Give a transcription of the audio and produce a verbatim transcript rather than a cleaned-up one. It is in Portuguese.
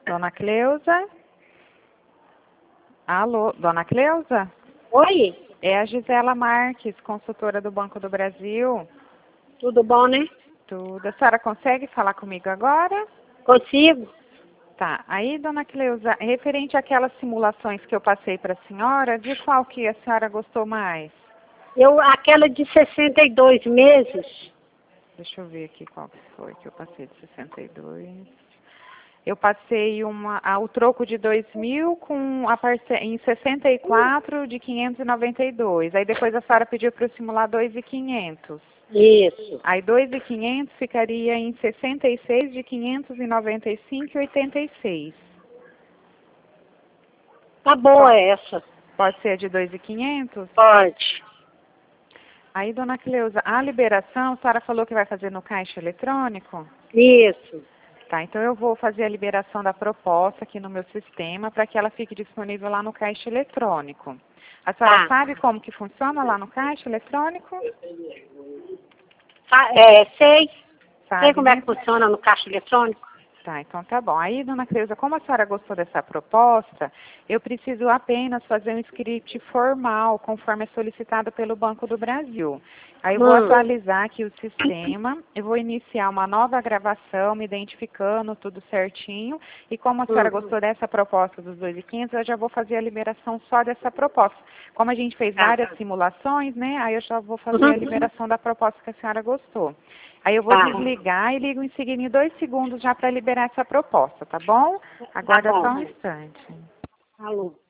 Dona Cleusa? Alô, Dona Cleusa? Oi, É a Gisela Marques, consultora do Banco do Brasil. tudo bom, né? Tudo. A senhora consegue falar comigo agora? Consigo? Tá. Aí, Dona Cleusa, referente àquelas simulações que eu passei para a senhora, de qual que a senhora gostou mais? Eu, aquela de sessenta e dois meses. Deixa eu ver aqui qual que foi que eu passei de sessenta e dois. Eu passei uma, ah, o troco de dois mil com a parce, em sessenta e quatro de quinhentos e noventa e dois. Aí depois a senhora pediu para eu simular dois mil e quinhentos. Isso. Aí dois mil e quinhentos ficaria em sessenta e seis de quinhentos e noventa e cinco e oitenta e seis. Tá boa essa. Pode ser a de dois mil e quinhentos? Pode. Aí, Dona Cleusa, a liberação, a senhora falou que vai fazer no caixa eletrônico? Isso. Tá, então eu vou fazer a liberação da proposta aqui no meu sistema para que ela fique disponível lá no caixa eletrônico. A senhora Tá. sabe como que funciona lá no caixa eletrônico? Tá, é, sei. Sabe, Sei como é né? que funciona no caixa eletrônico. Tá, então tá bom. Aí, Dona Cleusa, como a senhora gostou dessa proposta, eu preciso apenas fazer um script formal, conforme é solicitado pelo Banco do Brasil. Aí eu vou Hum. atualizar aqui o sistema, eu vou iniciar uma nova gravação, me identificando, tudo certinho. E como a senhora Hum. gostou dessa proposta dos dois mil e quinhentos, eu já vou fazer a liberação só dessa proposta. Como a gente fez Tá. várias simulações, né, aí eu já vou fazer Uhum. a liberação da proposta que a senhora gostou. Aí eu vou Tá. desligar e ligo em seguida em dois segundos já para liberar essa proposta, tá bom? Tá Aguarda só bom. um instante. Alô.